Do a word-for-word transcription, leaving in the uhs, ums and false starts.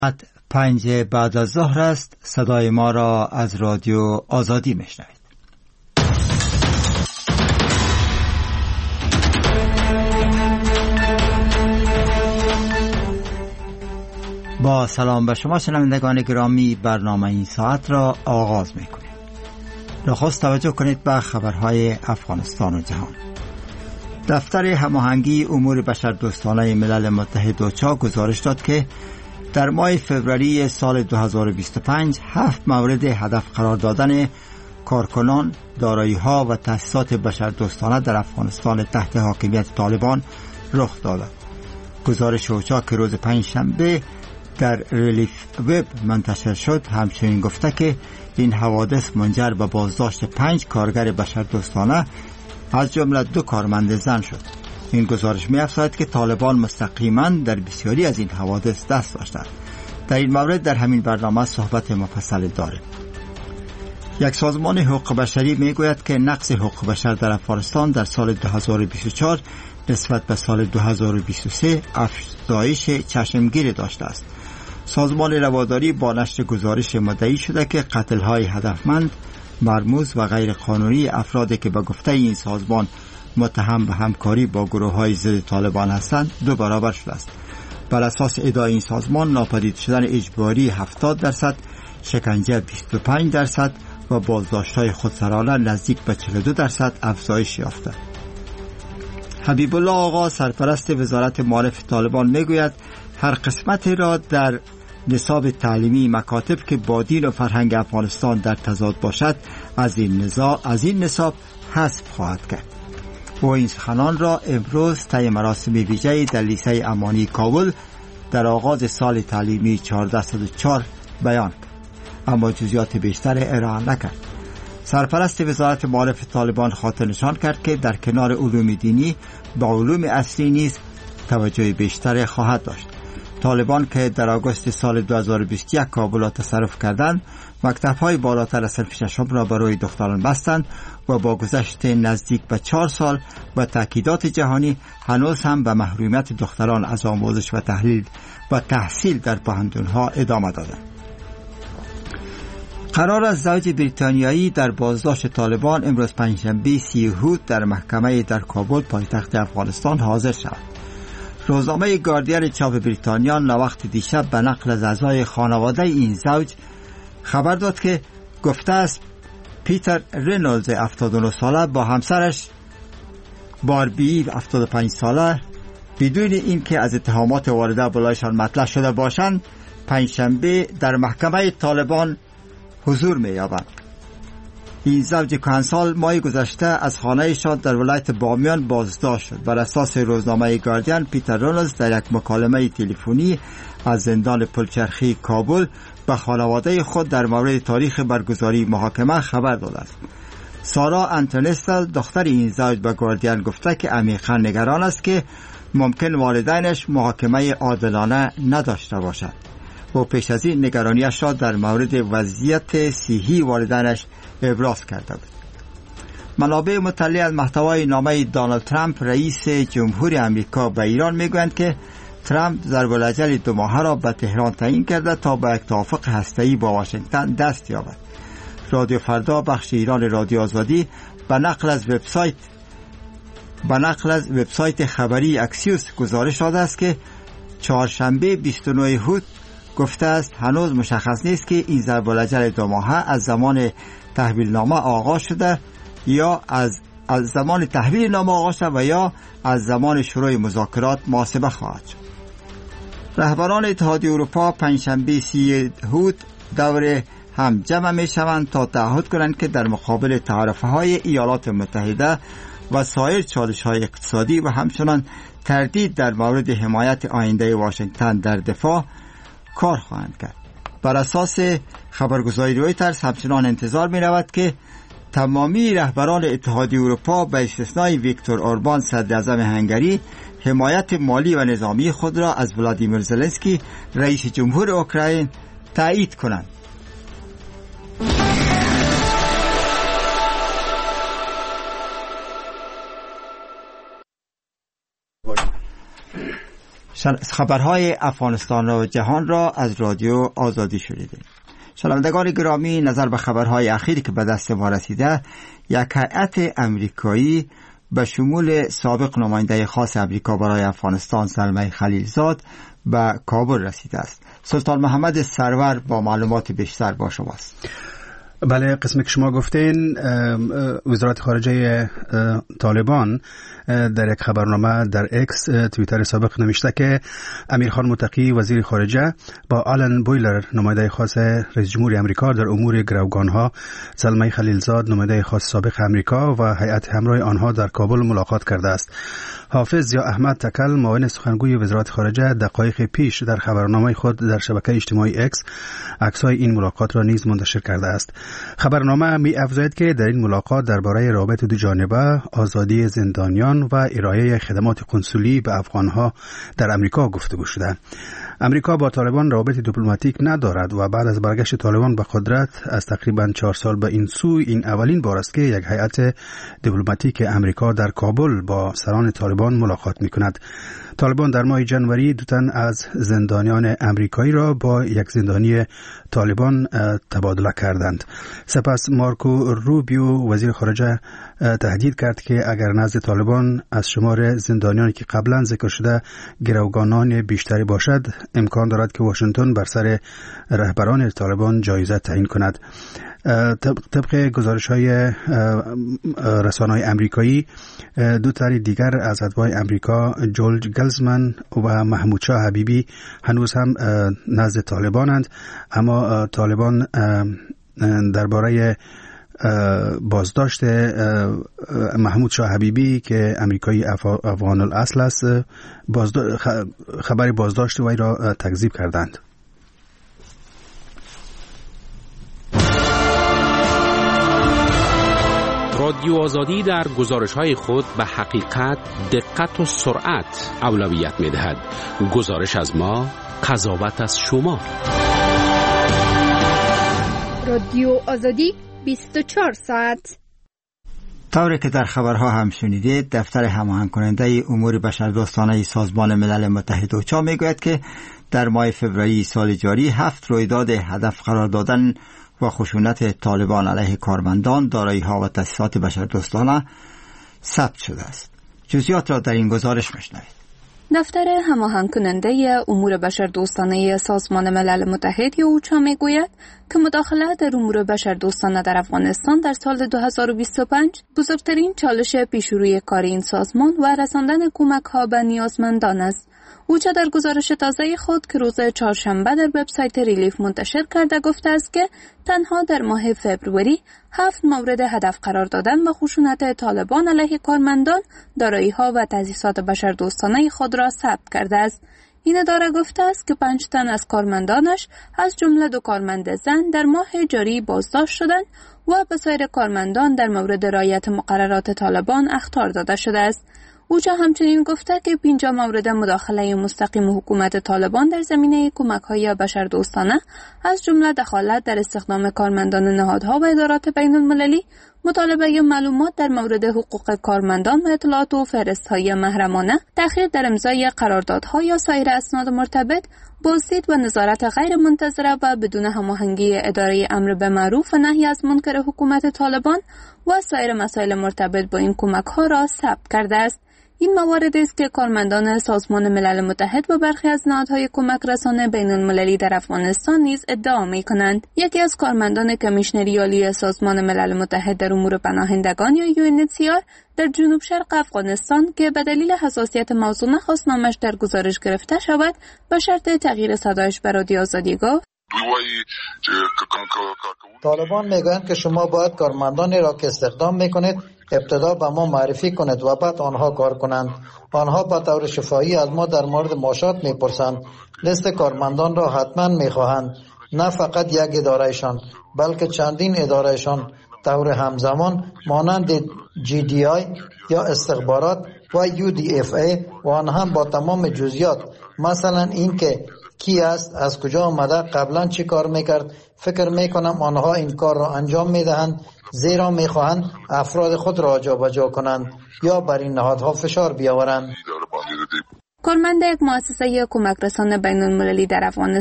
ساعت پنج بعد از ظهر است. صدای ما را از رادیو آزادی میشنوید. با سلام به شما شنوندگان گرامی، برنامه این ساعت را آغاز میکنیم. نخست توجه کنید به خبرهای افغانستان و جهان. دفتر هماهنگی امور بشردوستانه ملل متحد اوچا گزارش داد که در ماه فوریه سال دو هزار و بیست و پنج هفت مورد هدف قرار دادن کارکنان، دارایی‌ها و تأسیسات بشردوستانه در افغانستان تحت حاکمیت طالبان رخ داد. گزارش اوچا که روز پنجشنبه در ریلیف وب منتشر شد همچنین گفته که این حوادث منجر به بازداشت پنج کارگر بشردوستانه از جمله دو کارمند زن شد. این گزارش می‌افزاید که طالبان مستقیما در بسیاری از این حوادث دست داشتند. در این مورد در همین برنامه صحبت مفصل داریم. یک سازمان حقوق بشری میگوید که نقض حقوق بشر در افغانستان در سال دو هزار و بیست و چهار نسبت به سال دو هزار و بیست و سه افزایش چشمگیر داشته است. سازمان رواداری با نشر گزارش مدعی شده که قتل‌های هدفمند، مرموز و غیر قانونی افرادی که به گفته این سازمان متهم به همکاری با گروه‌های ضد طالبان هستند دو برابر شده است. بر اساس ادعای این سازمان ناپدید شدن اجباری هفتاد درصد، شکنجه بیست و پنج درصد و بازداشت‌های خودسرانه نزدیک به چهل و دو درصد افزایش یافته. حبیب الله آقا سرپرست وزارت معارف طالبان میگوید هر قسمتی را در نصاب تعلیمی مکاتب که با دین و فرهنگ افغانستان در تضاد باشد از این نصاب از این نصاب حذف خواهد کرد. او این سخنان را امروز طی مراسم ویژه‌ای در لیسه امانی کابل در آغاز سال تعلیمی چهارده صد و چهار بیان کرد، اما جزئیات بیشتر ارائه نکرد. سرپرست وزارت معارف طالبان خاطر نشان کرد که در کنار علوم دینی به علوم اصلی نیز توجه بیشتر خواهد داشت. طالبان که در آگوست سال دو هزار و بیست و یک کابل را تصرف کردند، مکتب‌های بالاتر از صنف ششم را برای دختران بستند و با گذشت نزدیک به چهار سال و تأکیدات جهانی هنوز هم به محرومیت دختران از آموزش و تحلیل و تحصیل در پوهنتون‌ها ادامه دادند. قرار است زوج بریتانیایی در بازداشت طالبان امروز پنجشنبه سی هود در محکمه در کابل پایتخت افغانستان حاضر شود. روزنامه گاردین چاپ بریتانیا نوقت دیشب به نقل از اعضای خانواده این زوج خبر داد که گفته است پیتر رینولدز هفتاد و نه ساله با همسرش باربی هفتاد و پنج ساله بدون اینکه از اتهامات وارده بالایشان مطلع شده باشند پنجشنبه در محکمه طالبان حضور می‌یابند. این زوج کهنسال ماه گذشته از خانه‌شان در ولایت بامیان بازداشت شد. بر اساس روزنامه گاردین پیتر رینولدز در یک مکالمه تلفنی از زندان پلچرخی کابل به خانواده خود در مورد تاریخ برگزاری محاکمه خبر داده است. سارا انتونستل دختر این زوج به گاردین گفته که عمیقاً نگران است که ممکن والدینش محاکمه عادلانه نداشته باشد. او پیش از این نگرانیش را در مورد وضعیت صحی والدینش ابراز کرده بود. منابع مطلع از محتوای نامه دونالد ترامپ رئیس جمهوری آمریکا به ایران میگویند که ترامپ ضرب الاجل دو ماهه را به تهران تعیین کرده تا به یک توافق هسته‌ای با واشنگتن دست یابد. رادیو فردا بخش ایران رادیو آزادی به نقل از وبسایت به نقل از وبسایت خبری اکسیوس گزارش داده است که چهارشنبه بیست و نه هود گفته است هنوز مشخص نیست که این ضرب الاجل دو ماهه از زمان تحویل نامه آغاز شده یا از از زمان تحویل نامه آغاز شده و یا از زمان شروع مذاکرات محاسبه خواهد شد. رهبران اتحادیه اروپا پنجشنبه سی هود دور هم جمع می شوند تا تعهد کنند که در مقابل تعرفه‌های ایالات متحده و سایر چالش‌های اقتصادی و همچنان تردید در مورد حمایت آینده واشنگتن در دفاع کار خواهند کرد. بر اساس خبرگزاری رویترز همچنان انتظار می رود که تمامی رهبران اتحادیه اروپا به استثنای ویکتور اوربان صدر اعظم هنگری حمایت مالی و نظامی خود را از ولادیمیر زلنسکی رئیس جمهور اوکراین تایید کنند. خبرهای افغانستان و جهان را از رادیو آزادی شنیدید. شنوندگان گرامی، نظر به خبرهای اخیری که به دست ما رسیده، یک هیئت امریکایی به شمول سابق نماینده خاص امریکا برای افغانستان زلمه خلیلزاد به کابل رسیده است. سلطان محمد سرور با معلومات بیشتر با شماست. بله، قسمی که شما گفتین، وزارت خارجه طالبان در یک خبرنامه در اکس توییتر سابق نوشته که امیرخان متقی وزیر خارجه با آلن بویلر نماینده خاص رئیس جمهور آمریکا در امور گروگانها، زلمه خلیلزاد نماینده خاص سابق آمریکا و هیئت همراه آنها در کابل ملاقات کرده است. حافظ یا احمد تکل، معاون سخنگوی وزارت خارجه، دقایق پیش در خبرنامه خود در شبکه اجتماعی اکس عکس‌های این ملاقات را نیز منتشر کرده است. خبرنامه می افزاید که در این ملاقات درباره روابط دو جانبه، آزادی زندانیان و ارائه خدمات کنسولی به افغانها در امریکا گفتگو شده. امریکا با طالبان روابط دیپلماتیک ندارد و بعد از برگشت طالبان به قدرت از تقریبا چهار سال به این سو، این اولین بار است که یک هیئت دیپلماتیک امریکا در کابل با سران طالبان ملاقات می‌کند. طالبان در ماه جنوری دو تن از زندانیان امریکایی را با یک زندانی طالبان تبادله کردند. سپس مارکو روبیو وزیر خارجه تهدید کرد که اگر نزد طالبان از شمار زندانیانی که قبلا ذکر شده گروگانان بیشتری باشد، امکان دارد که واشنگتن بر سر رهبران طالبان جایزه تعیین کند. طبق گزارش‌های رسانه‌های امریکایی، دو تن دیگر از اتباع امریکا، جورج گلزمن و محمود شاه حبیبی، هنوز هم نزد طالبانند، اما طالبان درباره بازداشت محمود شاه حبیبی که امریکایی افغان الاصل است، خبر بازداشت وی را تکذیب کردند. رادیو آزادی در گزارش‌های خود به حقیقت، دقت و سرعت اولویت می‌دهد. گزارش از ما، قضاوت از شما. رادیو آزادی بیست و چهار ساعت. طوری که در خبرها هم شنیدید، دفتر هماهنگ کننده امور بشردوستانه سازمان ملل متحد اوچا میگوید که در ماه فوریه سال جاری هفت رویداد هدف قرار دادن و خشونت طالبان علیه کارمندان، دارایی‌ها و تأسیسات بشردوستانه ثبت شده است. جزئیات را در این گزارش میشنوید. دفتر هماهنگ کننده امور بشردوستانه سازمان ملل متحد یا اوچا میگوید که مداخله در امور بشردوستانه در افغانستان در سال دو هزار و بیست و پنج بزرگترین چالش پیشروی کار این سازمان و رساندن کمک‌ها به نیازمندان است. اوچا در گزارش تازه خود که روز چهارشنبه در وبسایت ریلیف منتشر کرده گفته است که تنها در ماه فوریه هفت مورد هدف قرار دادن و خشونت طالبان علیه کارمندان، دارایی‌ها و تأسیسات بشردوستانه خود را ثبت کرده است. این اداره گفته است که پنج تن از کارمندانش از جمله دو کارمند زن در ماه جاری بازداشت شدند و به سایر کارمندان در مورد رعایت مقررات طالبان اخطار داده شده است. اوچا همچنین گفته که پنجاه مورد مداخله مستقیم حکومت طالبان در زمینه کمک‌های بشردوستانه از جمله دخالت در استخدام کارمندان نهادها و ادارات بین‌المللی، مطالبه معلومات در مورد حقوق کارمندان و اطلاعات و فهرست‌های محرمانه، تأخیر در امضای قراردادها یا سایر اسناد مرتبط، بازدید و نظارت غیر منتظره و بدون هماهنگی اداره امر به معروف و نهی از منکر حکومت طالبان و سایر مسائل مرتبط با این کمک‌ها را ثبت کرده است. این موارد است که کارمندان سازمان ملل متحد و برخی از نهادهای کمک رسانه بین المللی در افغانستان نیز ادعا می کنند. یکی از کارمندان کمیشنری عالی سازمان ملل متحد در امور پناهندگان یا یو ان اچ سی آر در جنوب شرق افغانستان که به دلیل حساسیت موضوع نخواست نامش در گزارش گرفته شود، به شرط تغییر صدایش به رادیو آزادی گفت: طالبان میگویند که شما باید کارمندانی را که استخدام میکنید ابتدا به ما معرفی کنید و بعد آنها کار کنند. آنها به طور شفاهی از ما در مورد معاشات میپرسند. لیست کارمندان را حتما میخواهند، نه فقط یک ادارهشان بلکه چندین ادارهشان طور همزمان، مانند جی دی آی یا استخبارات و یو دی اف ای، و آن هم با تمام جزئیات، مثلا اینکه کی است، از کجا آمده، قبلا چی کار میکرد. فکر میکنم آنها این کار را انجام میدهند زیرا میخواهند افراد خود را جابجا کنند یا بر این نهادها فشار بیاورند. کارمند یک مؤسسه کمک رسان بین المللی در افغانستان